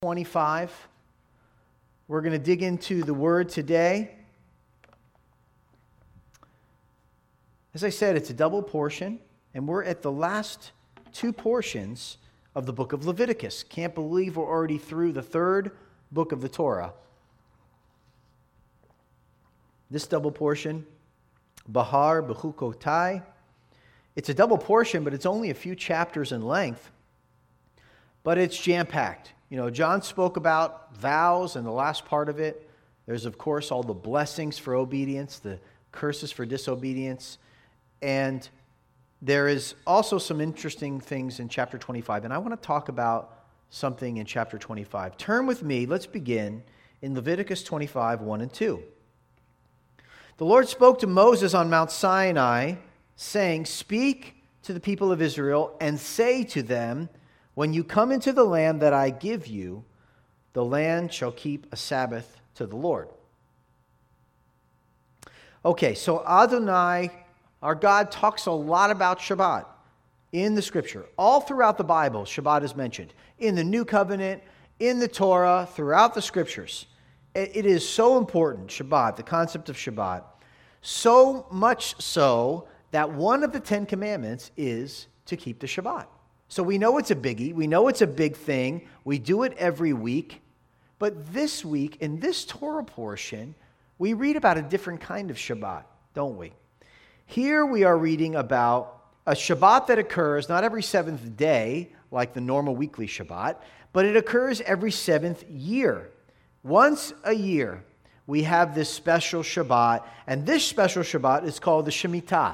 25. We're going to dig into the Word today. As I said, it's a double portion, and we're at the last two portions of the book of Leviticus. Can't believe we're already through the third book of the Torah. This double portion, Bahar Bechukotai, it's a double portion, but it's only a few chapters in length, but it's jam-packed. You know, John spoke about vows in the last part of it. There's, of course, all the blessings for obedience, the curses for disobedience, and there is also some interesting things in chapter 25, and I want to talk about something in chapter 25. Turn with me, let's begin in Leviticus 25, 1 and 2. The Lord spoke to Moses on Mount Sinai, saying, "Speak to the people of Israel and say to them, when you come into the land that I give you, the land shall keep a Sabbath to the Lord." Okay, so Adonai, our God, talks a lot about Shabbat in the Scripture. All throughout the Bible, Shabbat is mentioned. In the New Covenant, in the Torah, throughout the Scriptures. It is so important, Shabbat, the concept of Shabbat. So much so that one of the 10 Commandments is to keep the Shabbat. So we know it's a biggie. We know it's a big thing. We do it every week. But this week, in this Torah portion, we read about a different kind of Shabbat, don't we? Here we are reading about a Shabbat that occurs not every seventh day, like the normal weekly Shabbat, but it occurs every seventh year. Once a year, we have this special Shabbat, and this special Shabbat is called the Shemitah.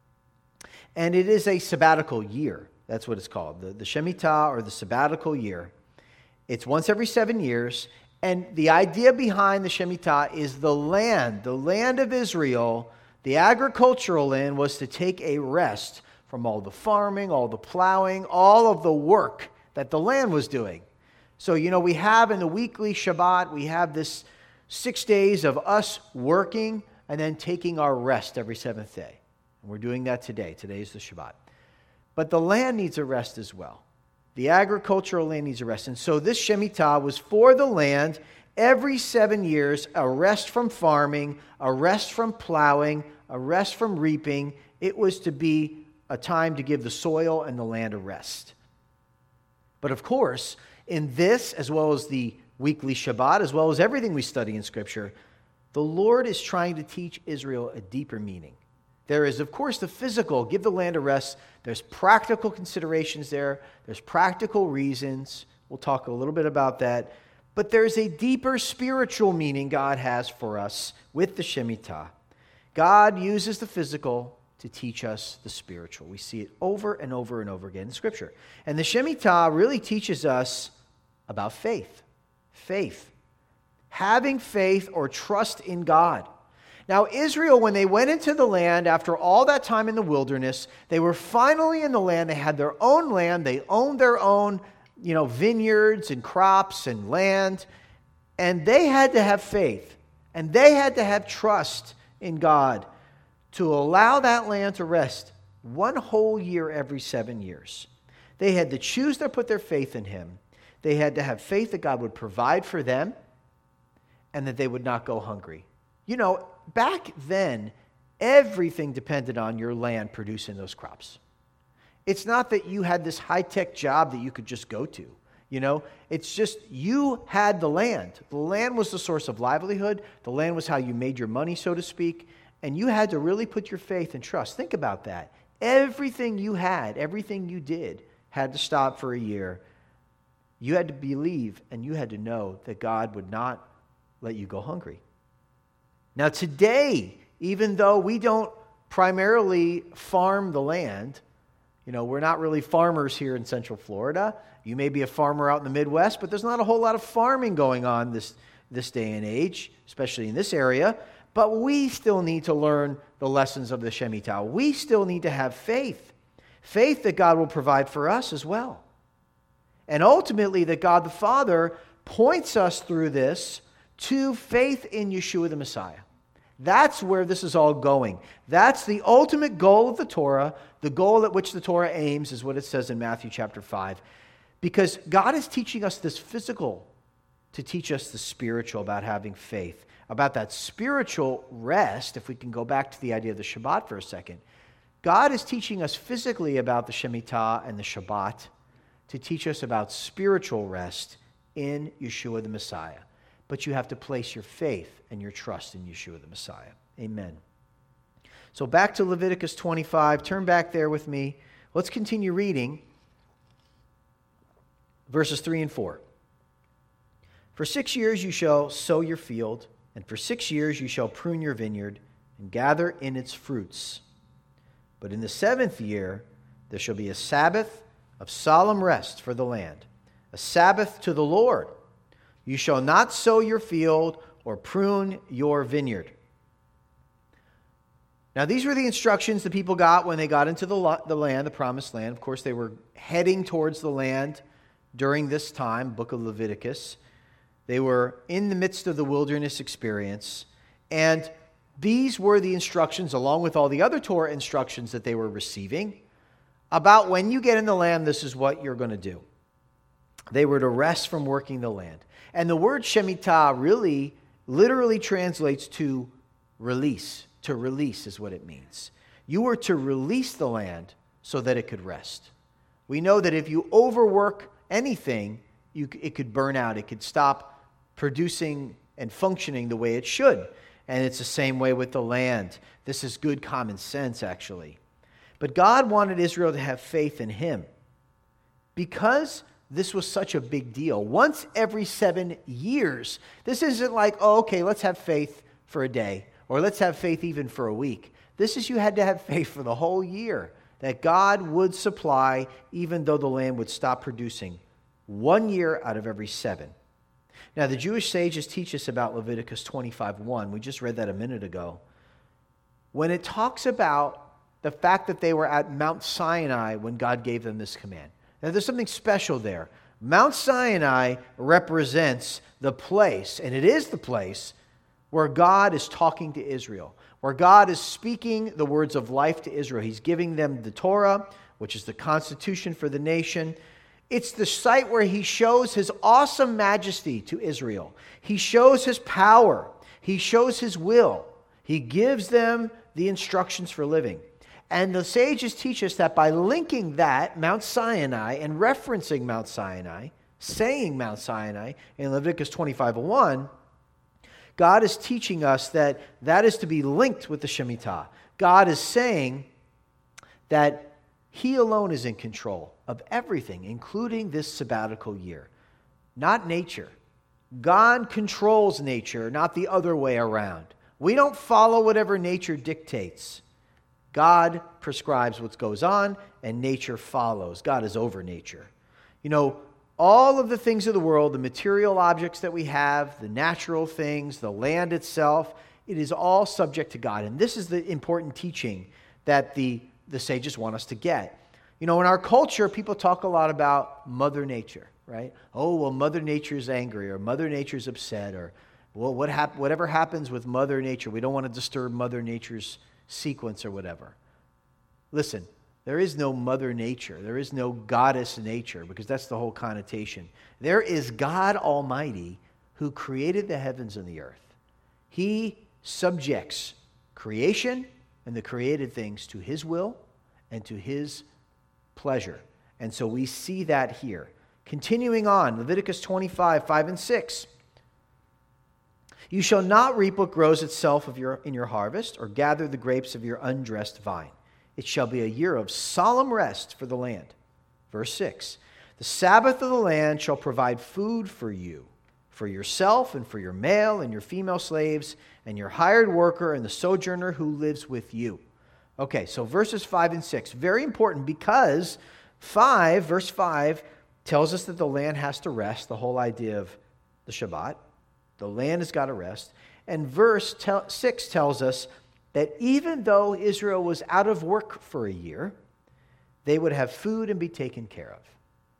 And it is a sabbatical year. That's what it's called, the Shemitah, or the sabbatical year. It's once every 7 years, and the idea behind the Shemitah is the land of Israel, the agricultural land, was to take a rest from all the farming, all the plowing, all of the work that the land was doing. So, you know, we have in the weekly Shabbat, we have this 6 days of us working and then taking our rest every seventh day. And we're doing that today. Today is the Shabbat. But the land needs a rest as well. The agricultural land needs a rest. And so this Shemitah was for the land every 7 years, a rest from farming, a rest from plowing, a rest from reaping. It was to be a time to give the soil and the land a rest. But of course, in this, as well as the weekly Shabbat, as well as everything we study in Scripture, the Lord is trying to teach Israel a deeper meaning. There is, of course, the physical, give the land a rest. There's practical considerations there. There's practical reasons. We'll talk a little bit about that. But there's a deeper spiritual meaning God has for us with the Shemitah. God uses the physical to teach us the spiritual. We see it over and over and over again in Scripture. And the Shemitah really teaches us about faith. Faith. Having faith or trust in God. Now, Israel, when they went into the land after all that time in the wilderness, they were finally in the land. They had their own land. They owned their own, vineyards and crops and land. And they had to have faith. And they had to have trust in God to allow that land to rest one whole year every 7 years. They had to choose to put their faith in Him. They had to have faith that God would provide for them and that they would not go hungry. Back then, everything depended on your land producing those crops. It's not that you had this high-tech job that you could just go to. It's just you had the land. The land was the source of livelihood. The land was how you made your money, so to speak. And you had to really put your faith and trust. Think about that. Everything you had, everything you did, had to stop for a year. You had to believe and you had to know that God would not let you go hungry. Now today, even though we don't primarily farm the land, we're not really farmers here in Central Florida. You may be a farmer out in the Midwest, but there's not a whole lot of farming going on this day and age, especially in this area. But we still need to learn the lessons of the Shemitah. We still need to have faith. Faith that God will provide for us as well. And ultimately that God the Father points us through this to faith in Yeshua the Messiah. That's where this is all going. That's the ultimate goal of the Torah. The goal at which the Torah aims is what it says in Matthew chapter 5. Because God is teaching us this physical to teach us the spiritual about having faith, about that spiritual rest, if we can go back to the idea of the Shabbat for a second. God is teaching us physically about the Shemitah and the Shabbat to teach us about spiritual rest in Yeshua the Messiah. But you have to place your faith and your trust in Yeshua the Messiah. Amen. So back to Leviticus 25. Turn back there with me. Let's continue reading verses 3 and 4. For 6 years you shall sow your field, and for 6 years you shall prune your vineyard and gather in its fruits. But in the 7th year there shall be a Sabbath of solemn rest for the land, a Sabbath to the Lord. You shall not sow your field or prune your vineyard. Now, these were the instructions the people got when they got into the land, the promised land. Of course, they were heading towards the land during this time, book of Leviticus. They were in the midst of the wilderness experience. And these were the instructions, along with all the other Torah instructions that they were receiving, about when you get in the land, this is what you're going to do. They were to rest from working the land. And the word Shemitah really literally translates to release. To release is what it means. You were to release the land so that it could rest. We know that if you overwork anything, it could burn out. It could stop producing and functioning the way it should. And it's the same way with the land. This is good common sense, actually. But God wanted Israel to have faith in Him. Because this was such a big deal. Once every 7 years. This isn't like, oh, okay, let's have faith for a day. Or let's have faith even for a week. This is you had to have faith for the whole year. That God would supply even though the land would stop producing. 1 year out of every 7. Now the Jewish sages teach us about Leviticus 25:1. We just read that a minute ago. When it talks about the fact that they were at Mount Sinai when God gave them this command. Now there's something special there. Mount Sinai represents the place, and it is the place where God is talking to Israel, where God is speaking the words of life to Israel. He's giving them the Torah, which is the constitution for the nation. It's the site where He shows His awesome majesty to Israel. He shows His power. He shows His will. He gives them the instructions for living. And the sages teach us that by linking that, Mount Sinai, and referencing Mount Sinai, saying Mount Sinai in Leviticus 25:1, God is teaching us that that is to be linked with the Shemitah. God is saying that He alone is in control of everything, including this sabbatical year. Not nature. God controls nature, not the other way around. We don't follow whatever nature dictates. God prescribes what goes on, and nature follows. God is over nature. You know, all of the things of the world, the material objects that we have, the natural things, the land itself, it is all subject to God. And this is the important teaching that the sages want us to get. You know, in our culture, people talk a lot about Mother Nature, right? Oh, well, Mother Nature's angry, or Mother Nature's upset, or well, whatever happens with Mother Nature, we don't want to disturb Mother Nature's sequence or whatever. Listen, there is no Mother Nature. There is no Goddess Nature, because that's the whole connotation. There is God Almighty who created the heavens and the earth. He subjects creation and the created things to His will and to His pleasure. And so we see that here. Continuing on, Leviticus 25:5 and 6. You shall not reap what grows itself in your harvest, or gather the grapes of your undressed vine. It shall be a year of solemn rest for the land. Verse 6. The Sabbath of the land shall provide food for you, for yourself and for your male and your female slaves, and your hired worker and the sojourner who lives with you. Okay, so verses 5 and 6. Very important, because verse 5 tells us that the land has to rest, the whole idea of the Shabbat. The land has got to rest. And verse 6 tells us that even though Israel was out of work for a year, they would have food and be taken care of.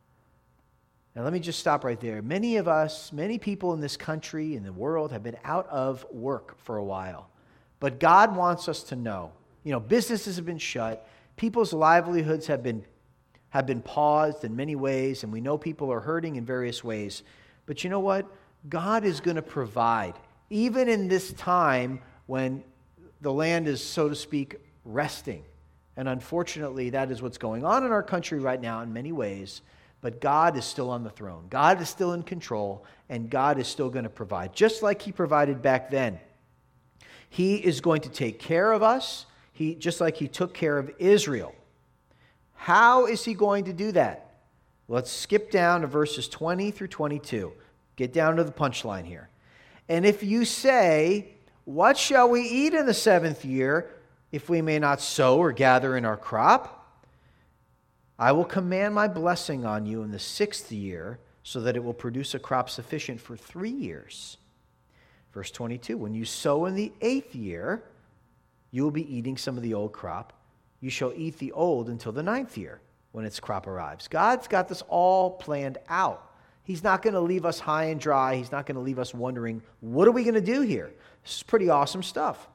Now let me just stop right there. Many of us, many people in this country, in the world, have been out of work for a while. But God wants us to know, businesses have been shut, people's livelihoods have been have been paused in many ways, and we know people are hurting in various ways. But you know what? God is going to provide, even in this time when the land is, so to speak, resting. And unfortunately, that is what's going on in our country right now in many ways. But God is still on the throne. God is still in control, and God is still going to provide, just like He provided back then. He is going to take care of us, just like He took care of Israel. How is He going to do that? Let's skip down to verses 20 through 22. Get down to the punchline here. And if you say, what shall we eat in the 7th year, if we may not sow or gather in our crop? I will command my blessing on you in the 6th year, so that it will produce a crop sufficient for 3 years. Verse 22, when you sow in the 8th year, you will be eating some of the old crop. You shall eat the old until the 9th year, when its crop arrives. God's got this all planned out. He's not going to leave us high and dry. He's not going to leave us wondering, what are we going to do here? This is pretty awesome stuff.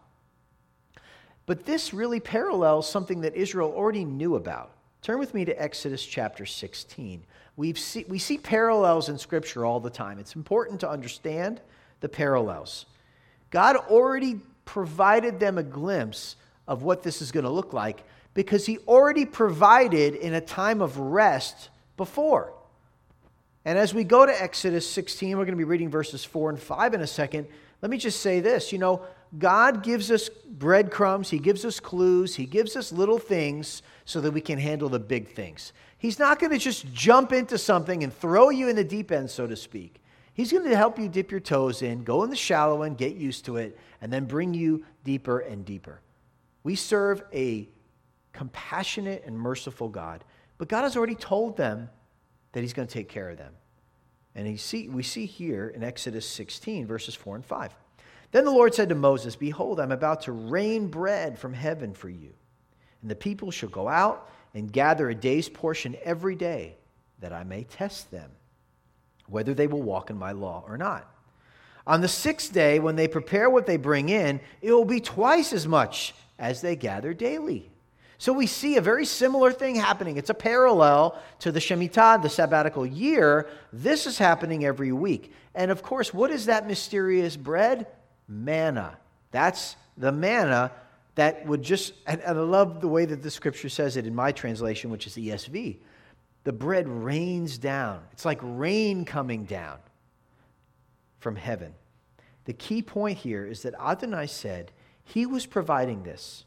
But this really parallels something that Israel already knew about. Turn with me to Exodus chapter 16. We see parallels in Scripture all the time. It's important to understand the parallels. God already provided them a glimpse of what this is going to look like because He already provided in a time of rest before. And as we go to Exodus 16, we're going to be reading verses 4 and 5 in a second. Let me just say this. God gives us breadcrumbs. He gives us clues. He gives us little things so that we can handle the big things. He's not going to just jump into something and throw you in the deep end, so to speak. He's going to help you dip your toes in, go in the shallow end, get used to it, and then bring you deeper and deeper. We serve a compassionate and merciful God. But God has already told them that He's going to take care of them. And we see here in Exodus 16, verses 4 and 5. Then the Lord said to Moses, behold, I'm about to rain bread from heaven for you. And the people shall go out and gather a day's portion every day, that I may test them, whether they will walk in my law or not. On the 6th day, when they prepare what they bring in, it will be twice as much as they gather daily. So we see a very similar thing happening. It's a parallel to the Shemitah, the sabbatical year. This is happening every week. And of course, what is that mysterious bread? Manna. That's the manna that would just, and I love the way that the Scripture says it in my translation, which is ESV. The bread rains down. It's like rain coming down from heaven. The key point here is that Adonai said He was providing this.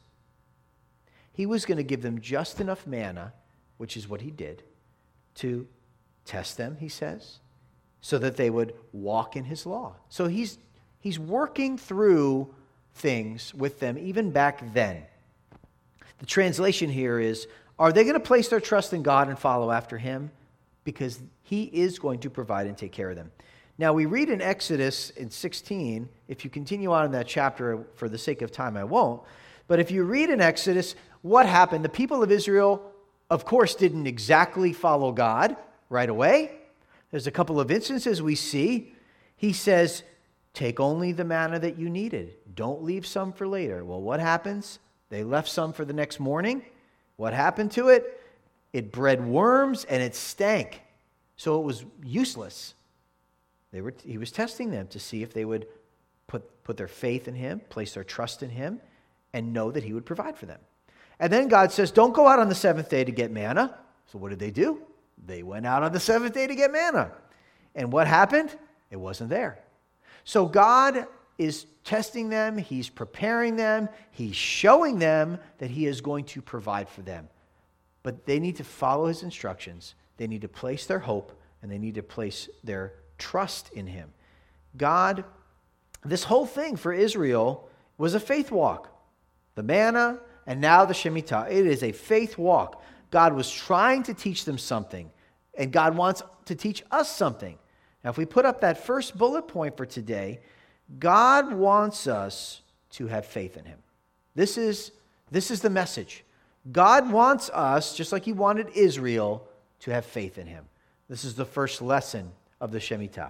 He was going to give them just enough manna, which is what He did, to test them, He says, so that they would walk in His law. So He's working through things with them even back then. The translation here is, are they going to place their trust in God and follow after Him? Because He is going to provide and take care of them. Now, we read in Exodus in 16, if you continue on in that chapter, for the sake of time, I won't. But if you read in Exodus, what happened? The people of Israel, of course, didn't exactly follow God right away. There's a couple of instances we see. He says, take only the manna that you needed. Don't leave some for later. Well, what happens? They left some for the next morning. What happened to it? It bred worms and it stank. So it was useless. He was testing them to see if they would put their faith in Him, place their trust in Him, and know that He would provide for them. And then God says, don't go out on the 7th day to get manna. So what did they do? They went out on the 7th day to get manna. And what happened? It wasn't there. So God is testing them. He's preparing them. He's showing them that He is going to provide for them. But they need to follow His instructions. They need to place their hope, and they need to place their trust in Him. God, this whole thing for Israel was a faith walk. The manna, and now the Shemitah. It is a faith walk. God was trying to teach them something, and God wants to teach us something. Now, if we put up that first bullet point for today, God wants us to have faith in Him. This is the message. God wants us, just like He wanted Israel, to have faith in Him. This is the first lesson of the Shemitah.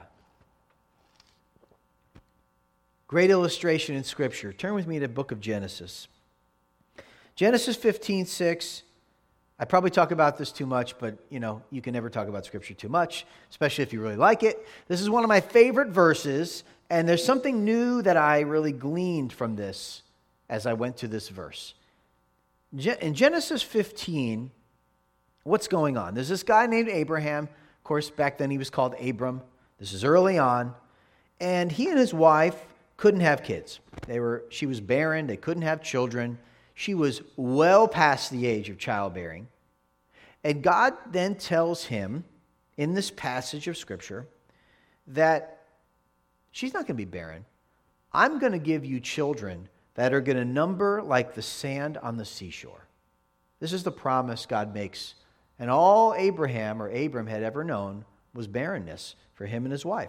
Great illustration in Scripture. Turn with me to the book of Genesis. Genesis 15:6. I probably talk about this too much, but you can never talk about Scripture too much, especially if you really like it. This is one of my favorite verses, and there's something new that I really gleaned from this as I went to this verse. In Genesis 15, what's going on? There's this guy named Abraham. Of course, back then he was called Abram. This is early on. And he and his wife couldn't have kids. She was barren. They couldn't have children. She was well past the age of childbearing. And God then tells him in this passage of Scripture that she's not going to be barren. I'm going to give you children that are going to number like the sand on the seashore. This is the promise God makes. And all Abraham had ever known was barrenness for him and his wife.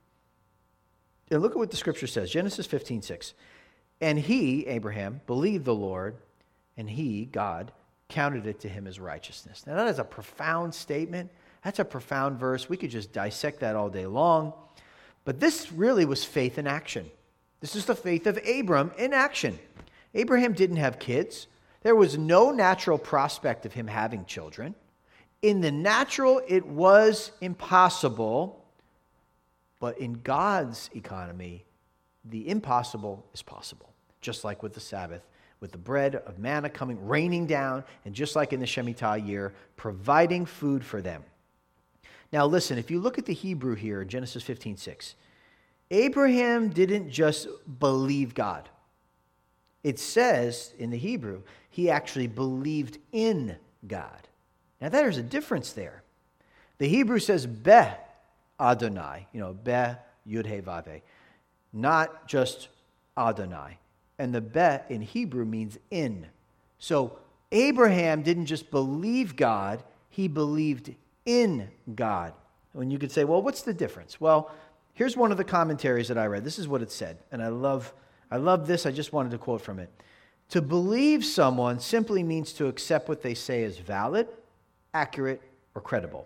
And look at what the Scripture says, Genesis 15:6. And he, Abraham, believed the Lord, and he, God, counted it to him as righteousness. Now that is a profound statement. That's a profound verse. We could just dissect that all day long. But this really was faith in action. This is the faith of Abram in action. Abraham didn't have kids. There was no natural prospect of him having children. In the natural, it was impossible. But in God's economy, the impossible is possible. Just like with the Sabbath, with the bread of manna coming, raining down, and just like in the Shemitah year, providing food for them. Now listen, if you look at the Hebrew here in Genesis 15:6, Abraham didn't just believe God. It says in the Hebrew, he actually believed in God. Now there's a difference there. The Hebrew says, Be Adonai, Be Yud He Vav He, not just Adonai. And the Be in Hebrew means in. So Abraham didn't just believe God, he believed in God. And you could say, well, what's the difference? Well, here's one of the commentaries that I read. This is what it said. And I love this. I just wanted to quote from it. To believe someone simply means to accept what they say as valid, accurate, or credible.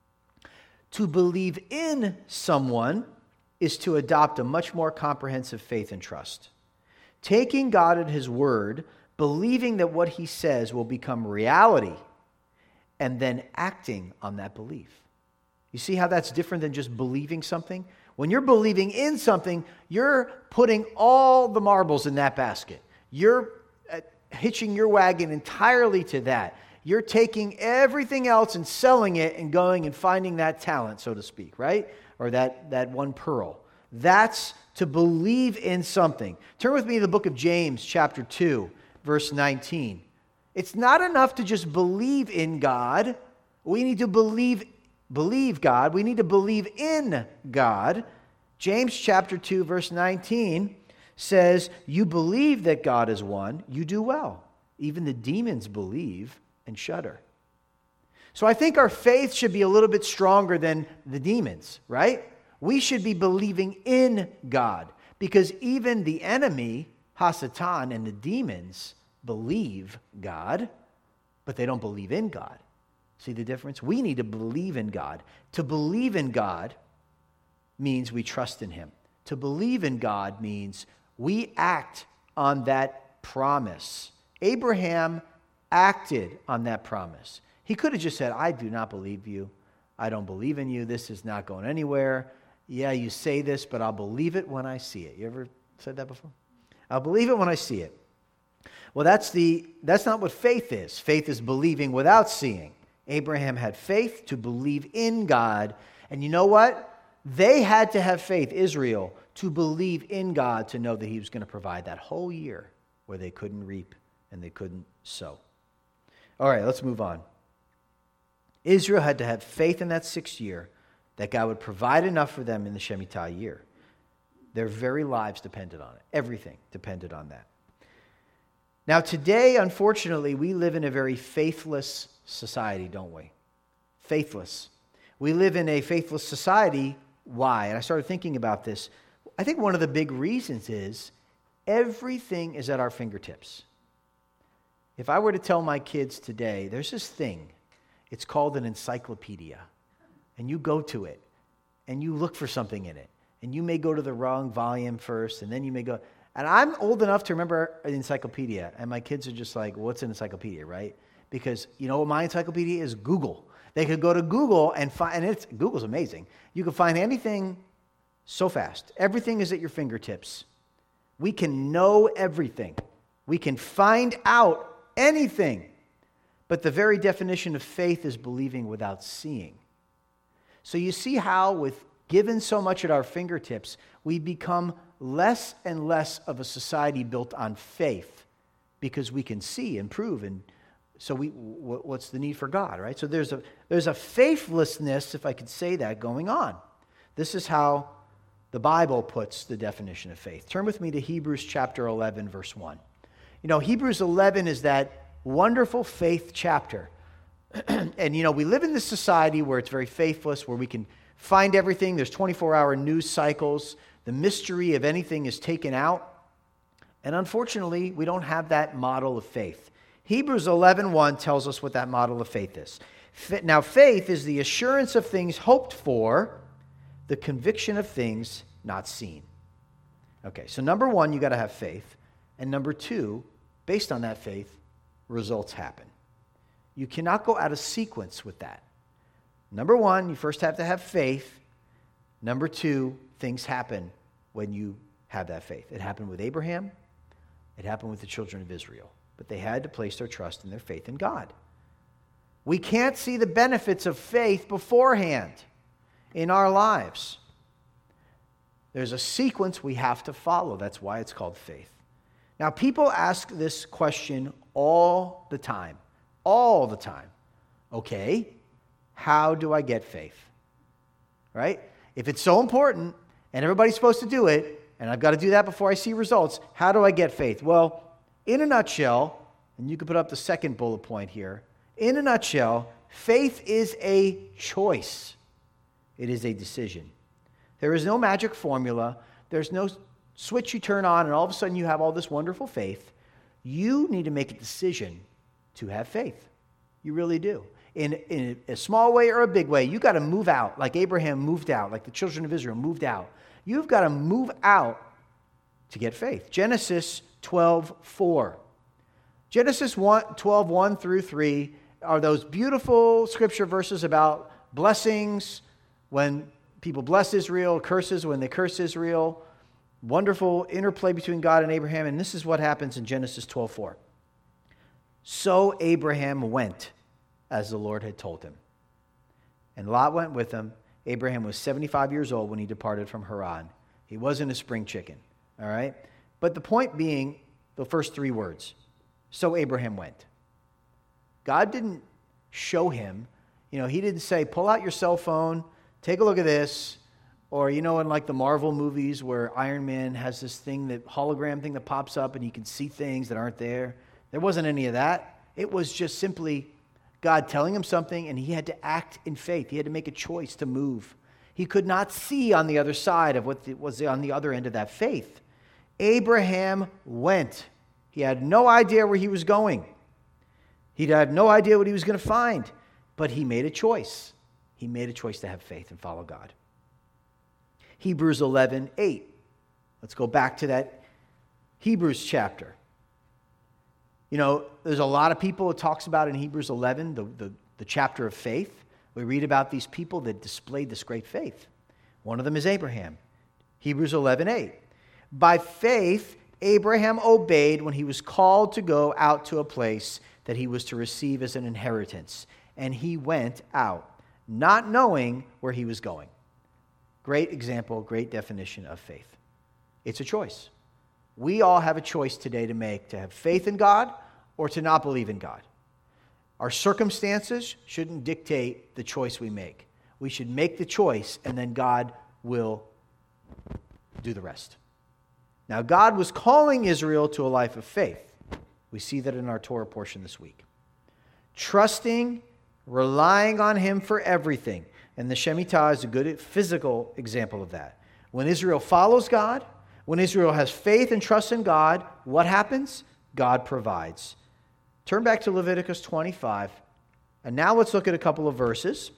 To believe in someone is to adopt a much more comprehensive faith and trust. Taking God at his word, believing that what he says will become reality, and then acting on that belief. You see how that's different than just believing something? When you're believing in something, you're putting all the marbles in that basket. You're hitching your wagon entirely to that. You're taking everything else and selling it and going and finding that talent, so to speak, right? Or that one pearl. That's to believe in something. Turn with me to the book of James, chapter 2, verse 19. It's not enough to just believe in God. We need to believe God. We need to believe in God. James chapter 2, verse 19 says, you believe that God is one, you do well. Even the demons believe and shudder. So I think our faith should be a little bit stronger than the demons, right? We should be believing in God because even the enemy, Hasatan, and the demons believe God, but they don't believe in God. See the difference? We need to believe in God. To believe in God means we trust in him. To believe in God means we act on that promise. Abraham acted on that promise. He could have just said, I do not believe you. I don't believe in you. This is not going anywhere. Yeah, you say this, but I'll believe it when I see it. You ever said that before? I'll believe it when I see it. Well, that's not what faith is. Faith is believing without seeing. Abraham had faith to believe in God. And you know what? They had to have faith, Israel, to believe in God to know that he was going to provide that whole year where they couldn't reap and they couldn't sow. All right, let's move on. Israel had to have faith in that 6th year that God would provide enough for them in the Shemitah year. Their very lives depended on it. Everything depended on that. Now today, unfortunately, we live in a very faithless society, don't we? Faithless. We live in a faithless society. Why? And I started thinking about this. I think one of the big reasons is everything is at our fingertips. If I were to tell my kids today, there's this thing. It's called an encyclopedia. And you go to it, and you look for something in it. And you may go to the wrong volume first, and then you may go... And I'm old enough to remember an encyclopedia, and my kids are just like, what's an encyclopedia, right? Because you know what my encyclopedia is? Google. They could go to Google and find, and Google's amazing. You can find anything so fast. Everything is at your fingertips. We can know everything. We can find out anything. But the very definition of faith is believing without seeing. So you see how, with given so much at our fingertips, we become less and less of a society built on faith because we can see and prove, and so what's the need for God, right? So there's a faithlessness, if I could say that, going on. This is how the Bible puts the definition of faith. Turn with me to Hebrews chapter 11, verse 1. You know, Hebrews 11 is that wonderful faith chapter. And, you know, we live in this society where it's very faithless, where we can find everything. There's 24-hour news cycles. The mystery of anything is taken out. And unfortunately, we don't have that model of faith. Hebrews 11:1 tells us what that model of faith is. Now, faith is the assurance of things hoped for, the conviction of things not seen. Okay, so number one, you got to have faith. And number two, based on that faith, results happen. You cannot go out of sequence with that. Number one, you first have to have faith. Number two, things happen when you have that faith. It happened with Abraham. It happened with the children of Israel. But they had to place their trust and their faith in God. We can't see the benefits of faith beforehand in our lives. There's a sequence we have to follow. That's why it's called faith. Now, people ask this question all the time. All the time. Okay, how do I get faith? Right? If it's so important and everybody's supposed to do it, and I've got to do that before I see results, how do I get faith? Well, in a nutshell, and you can put up the second bullet point here, in a nutshell, faith is a choice. It is a decision. There is no magic formula. There's no switch you turn on and all of a sudden you have all this wonderful faith. You need to make a decision to have faith. You really do. In a small way or a big way, you got to move out like Abraham moved out, like the children of Israel moved out. You've got to move out to get faith. Genesis 12:4. Genesis 12:1 through 3 are those beautiful scripture verses about blessings when people bless Israel, curses when they curse Israel. Wonderful interplay between God and Abraham. And this is what happens in Genesis 12:4. So Abraham went as the Lord had told him. And Lot went with him. Abraham was 75 years old when he departed from Haran. He wasn't a spring chicken. All right? But the point being, the first three words. So Abraham went. God didn't show him. You know, he didn't say, pull out your cell phone, take a look at this. Or, you know, in like the Marvel movies where Iron Man has this thing, that hologram thing that pops up and he can see things that aren't there. There wasn't any of that. It was just simply God telling him something, and he had to act in faith. He had to make a choice to move. He could not see on the other side of what was on the other end of that faith. Abraham went. He had no idea where he was going. He had no idea what he was going to find. But he made a choice. He made a choice to have faith and follow God. Hebrews 11:8. Let's go back to that Hebrews chapter. You know, there's a lot of people it talks about in Hebrews 11, the chapter of faith. We read about these people that displayed this great faith. One of them is Abraham. Hebrews 11:8. By faith, Abraham obeyed when he was called to go out to a place that he was to receive as an inheritance. And he went out, not knowing where he was going. Great example, great definition of faith. It's a choice. We all have a choice today to make, to have faith in God or to not believe in God. Our circumstances shouldn't dictate the choice we make. We should make the choice, and then God will do the rest. Now, God was calling Israel to a life of faith. We see that in our Torah portion this week. Trusting, relying on Him for everything. And the Shemitah is a good physical example of that. When Israel follows God, when Israel has faith and trust in God, what happens? God provides. Turn back to Leviticus 25. And now let's look at a couple of verses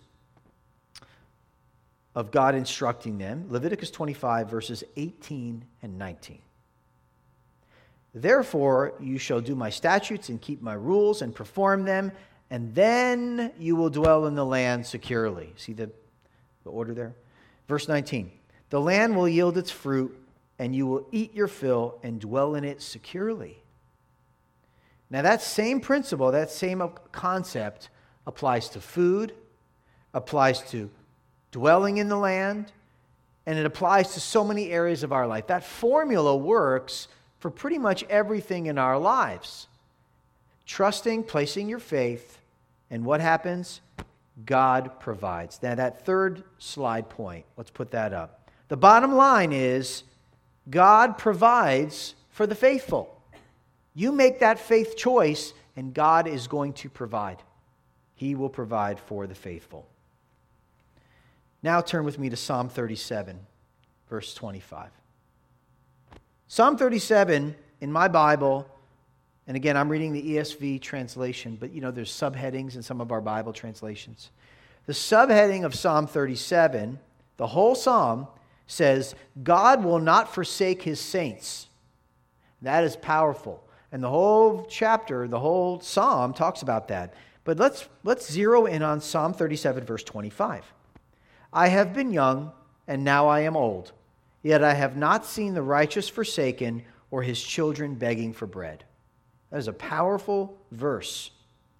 of God instructing them. Leviticus 25, verses 18 and 19. Therefore, you shall do my statutes and keep my rules and perform them, and then you will dwell in the land securely. See the order there? Verse 19. The land will yield its fruit, and you will eat your fill and dwell in it securely. Now that same principle, that same concept applies to food, applies to dwelling in the land, and it applies to so many areas of our life. That formula works for pretty much everything in our lives. Trusting, placing your faith, and what happens? God provides. Now that third slide point, let's put that up. The bottom line is God provides for the faithful. You make that faith choice, and God is going to provide. He will provide for the faithful. Now turn with me to Psalm 37, verse 25. Psalm 37 in my Bible, and again, I'm reading the ESV translation, but there's subheadings in some of our Bible translations. The subheading of Psalm 37, the whole psalm, says, God will not forsake his saints. That is powerful. And the whole chapter, the whole psalm talks about that. But let's zero in on Psalm 37, verse 25. I have been young, and now I am old, yet I have not seen the righteous forsaken or his children begging for bread. That is a powerful verse.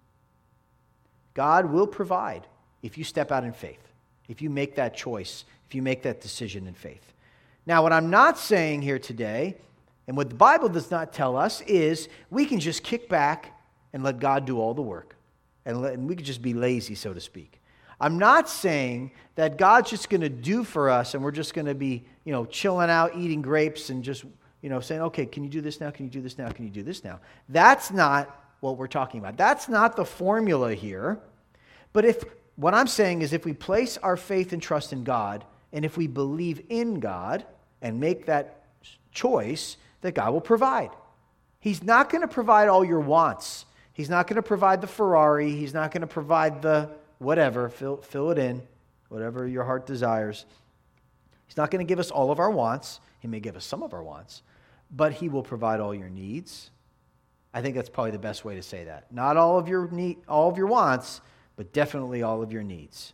God will provide if you step out in faith, if you make that choice, if you make that decision in faith. Now, what I'm not saying here today, and what the Bible does not tell us, is we can just kick back and let God do all the work. And we can just be lazy, so to speak. I'm not saying that God's just going to do for us and we're just going to be, chilling out, eating grapes and just, saying, okay, can you do this now? Can you do this now? Can you do this now? That's not what we're talking about. That's not the formula here. But what I'm saying is if we place our faith and trust in God, and if we believe in God and make that choice, that God will provide. He's not going to provide all your wants. He's not going to provide the Ferrari. He's not going to provide the whatever, fill it in, whatever your heart desires. He's not going to give us all of our wants. He may give us some of our wants, but he will provide all your needs. I think that's probably the best way to say that. Not all of your wants, but definitely all of your needs.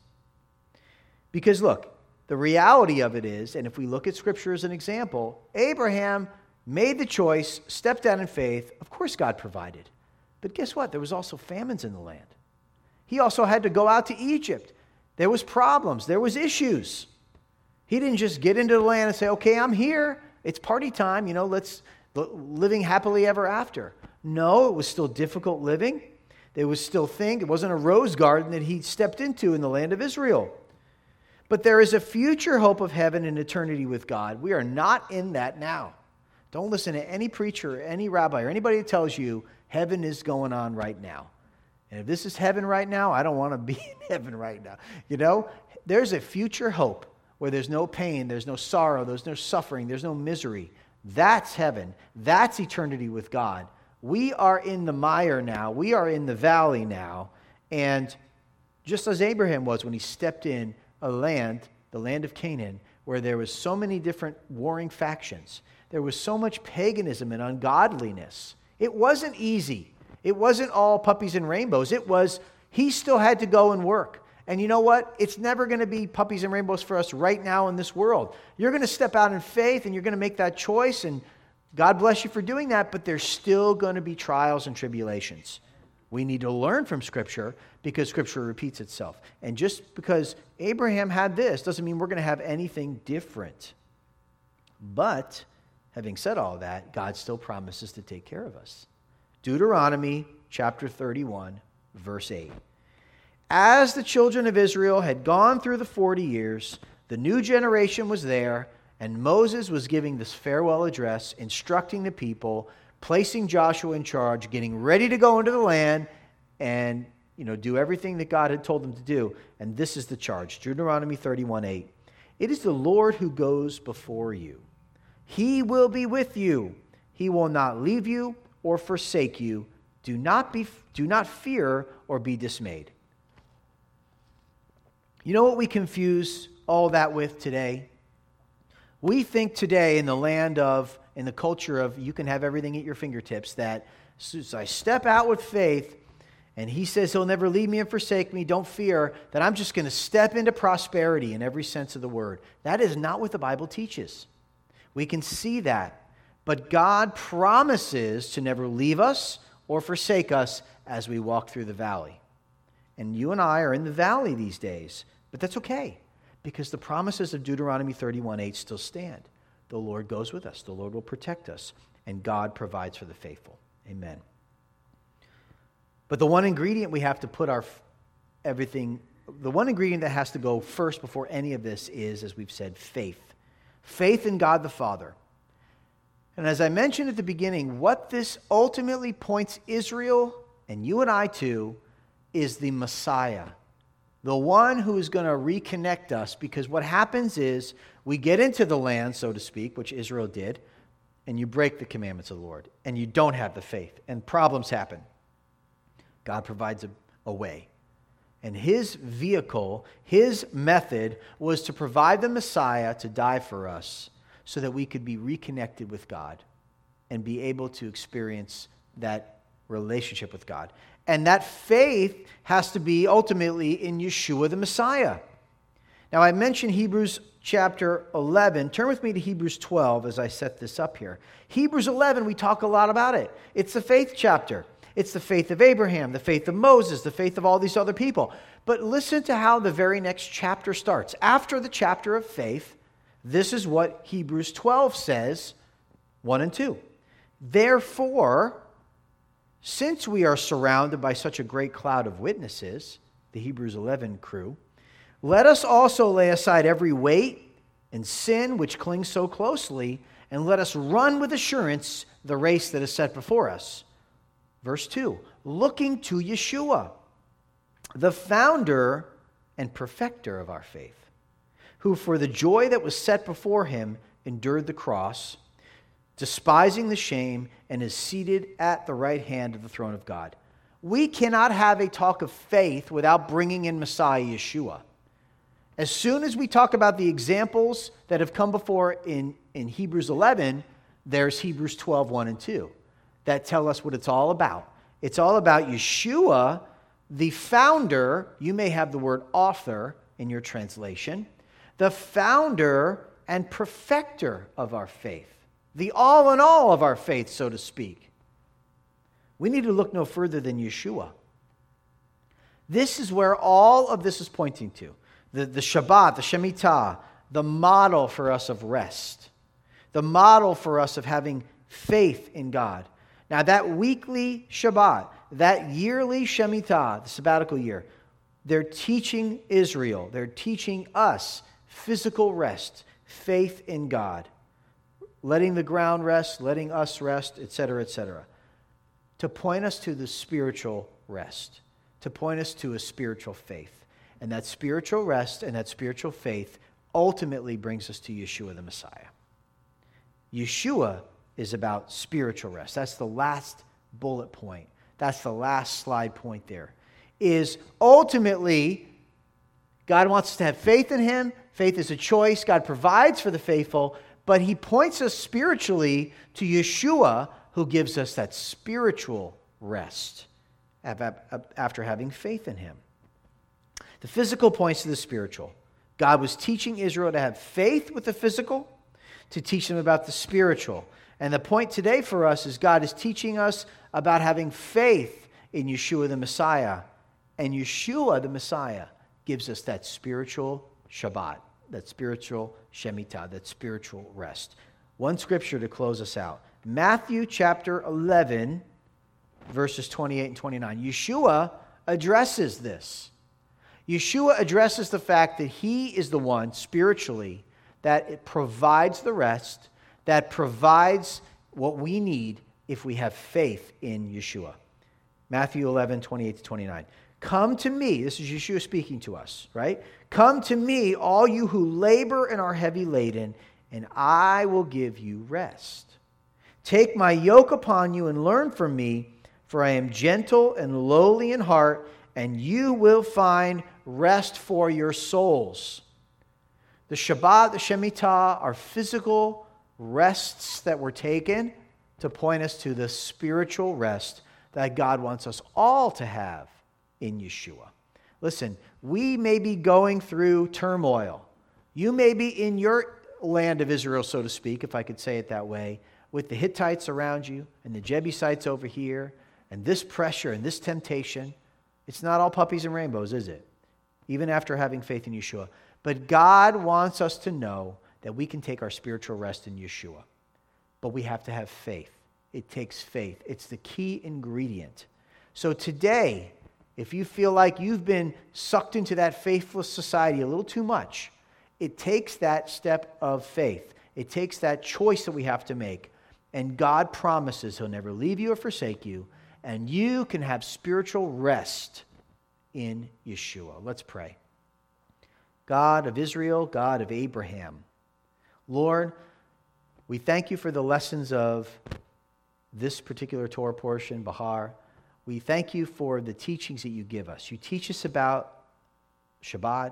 Because look, the reality of it is, and if we look at Scripture as an example, Abraham made the choice, stepped out in faith. Of course God provided. But guess what? There was also famines in the land. He also had to go out to Egypt. There was problems. There was issues. He didn't just get into the land and say, okay, I'm here. It's party time. Let's living happily ever after. No, it was still difficult living. There was still it wasn't a rose garden that he stepped into in the land of Israel. But there is a future hope of heaven and eternity with God. We are not in that now. Don't listen to any preacher, any rabbi, or anybody that tells you heaven is going on right now. And if this is heaven right now, I don't want to be in heaven right now. There's a future hope where there's no pain, there's no sorrow, there's no suffering, there's no misery. That's heaven. That's eternity with God. We are in the mire now. We are in the valley now. And just as Abraham was when he stepped in a land, the land of Canaan, where there was so many different warring factions. There was so much paganism and ungodliness. It wasn't easy. It wasn't all puppies and rainbows. He still had to go and work. And you know what? It's never going to be puppies and rainbows for us right now in this world. You're going to step out in faith and you're going to make that choice, and God bless you for doing that, but there's still going to be trials and tribulations. We need to learn from Scripture because Scripture repeats itself. And just because Abraham had this doesn't mean we're going to have anything different. But having said all that, God still promises to take care of us. Deuteronomy chapter 31, verse 8. As the children of Israel had gone through the 40 years, the new generation was there, and Moses was giving this farewell address, instructing the people, placing Joshua in charge, getting ready to go into the land and do everything that God had told them to do. And this is the charge, Deuteronomy 31:8. It is the Lord who goes before you. He will be with you. He will not leave you or forsake you. Do not fear or be dismayed. You know what we confuse all that with today? We think today in the land of in the culture of you can have everything at your fingertips, that as I step out with faith, and he says he'll never leave me and forsake me, don't fear that I'm just going to step into prosperity in every sense of the word. That is not what the Bible teaches. We can see that. But God promises to never leave us or forsake us as we walk through the valley. And you and I are in the valley these days, but that's okay, because the promises of Deuteronomy 31:8 still stand. The Lord goes with us. The Lord will protect us, and God provides for the faithful. Amen. But the one ingredient we have to put the one ingredient that has to go first before any of this is, as we've said, faith. Faith in God the Father. And as I mentioned at the beginning, what this ultimately points Israel and you and I to is the Messiah, the one who is going to reconnect us, because what happens is we get into the land, so to speak, which Israel did, and you break the commandments of the Lord, and you don't have the faith, and problems happen. God provides a way. And his vehicle, his method, was to provide the Messiah to die for us so that we could be reconnected with God and be able to experience that relationship with God. And that faith has to be ultimately in Yeshua the Messiah. Now, I mentioned Hebrews chapter 11. Turn with me to Hebrews 12 as I set this up here. Hebrews 11, we talk a lot about it. It's the faith chapter. It's the faith of Abraham, the faith of Moses, the faith of all these other people. But listen to how the very next chapter starts. After the chapter of faith, this is what Hebrews 12 says, 1 and 2. Therefore, since we are surrounded by such a great cloud of witnesses, the Hebrews 11 crew, let us also lay aside every weight and sin which clings so closely, and let us run with assurance the race that is set before us. Verse 2, looking to Yeshua, the founder and perfecter of our faith, who for the joy that was set before him endured the cross, despising the shame, and is seated at the right hand of the throne of God. We cannot have a talk of faith without bringing in Messiah Yeshua. As soon as we talk about the examples that have come before in Hebrews 11, there's Hebrews 12, 1 and 2. That tell us what it's all about. It's all about Yeshua, the founder. You may have the word author in your translation. The founder and perfecter of our faith. The all in all of our faith, so to speak. We need to look no further than Yeshua. This is where all of this is pointing to. The Shabbat, the Shemitah, the model for us of rest. The model for us of having faith in God. Now, that weekly Shabbat, that yearly Shemitah, the sabbatical year, they're teaching Israel, they're teaching us physical rest, faith in God, letting the ground rest, letting us rest, etc., to point us to the spiritual rest, to point us to a spiritual faith. And that spiritual rest and that spiritual faith ultimately brings us to Yeshua the Messiah. Yeshua is about spiritual rest. That's the last bullet point. That's the last slide point there. Is ultimately, God wants us to have faith in him. Faith is a choice. God provides for the faithful. But he points us spiritually to Yeshua, who gives us that spiritual rest after having faith in him. The physical points to the spiritual. God was teaching Israel to have faith with the physical, to teach them about the spiritual. And the point today for us is God is teaching us about having faith in Yeshua the Messiah. And Yeshua the Messiah gives us that spiritual Shabbat, that spiritual Shemitah, that spiritual rest. One scripture to close us out. Matthew chapter 11, verses 28 and 29. Yeshua addresses this. Yeshua addresses the fact that he is the one, spiritually, that it provides the rest, that provides what we need if we have faith in Yeshua. Matthew 11, 28 to 29. Come to me, this is Yeshua speaking to us, right? Come to me, all you who labor and are heavy laden, and I will give you rest. Take my yoke upon you and learn from me, for I am gentle and lowly in heart, and you will find rest for your souls. The Shabbat, the Shemitah are physical rests that were taken to point us to the spiritual rest that God wants us all to have in Yeshua. Listen, we may be going through turmoil. You may be in your land of Israel, so to speak, if I could say it that way, with the Hittites around you and the Jebusites over here and this pressure and this temptation. It's not all puppies and rainbows, is it? Even after having faith in Yeshua. But God wants us to know that we can take our spiritual rest in Yeshua. But we have to have faith. It takes faith. It's the key ingredient. So today, if you feel like you've been sucked into that faithless society a little too much, it takes that step of faith. It takes that choice that we have to make. And God promises He'll never leave you or forsake you, and you can have spiritual rest in Yeshua. Let's pray. God of Israel, God of Abraham, Lord, we thank you for the lessons of this particular Torah portion, Bahar. We thank you for the teachings that you give us. You teach us about Shabbat.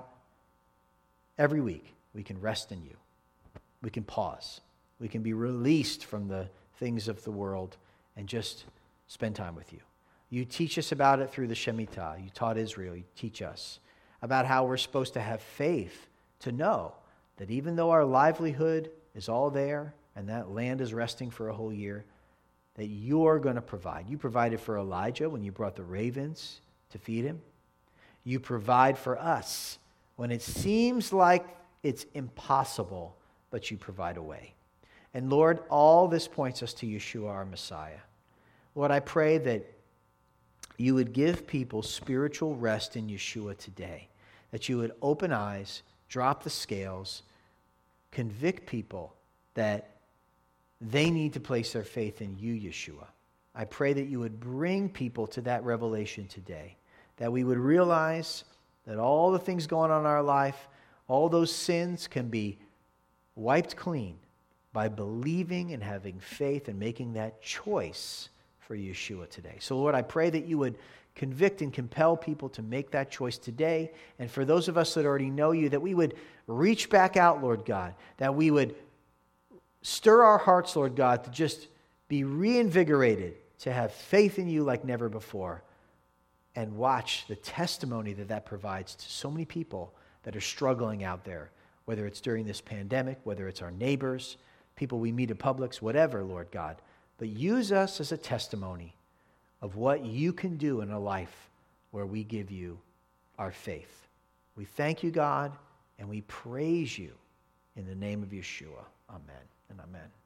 Every week, we can rest in you. We can pause. We can be released from the things of the world and just spend time with you. You teach us about it through the Shemitah. You taught Israel. You teach us about how we're supposed to have faith to know that even though our livelihood is all there and that land is resting for a whole year, that you're going to provide. You provided for Elijah when you brought the ravens to feed him. You provide for us when it seems like it's impossible, but you provide a way. And Lord, all this points us to Yeshua, our Messiah. Lord, I pray that you would give people spiritual rest in Yeshua today, that you would open eyes, drop the scales, convict people that they need to place their faith in you, Yeshua. I pray that you would bring people to that revelation today, that we would realize that all the things going on in our life, all those sins can be wiped clean by believing and having faith and making that choice for Yeshua today. So Lord, I pray that you would convict and compel people to make that choice today. And for those of us that already know you, that we would reach back out, Lord God, that we would stir our hearts, Lord God, to just be reinvigorated, to have faith in you like never before, and watch the testimony that that provides to so many people that are struggling out there, whether it's during this pandemic, whether it's our neighbors, people we meet at Publix, whatever, Lord God. But use us as a testimony of what you can do in a life where we give you our faith. We thank you, God, and we praise you in the name of Yeshua. Amen and amen.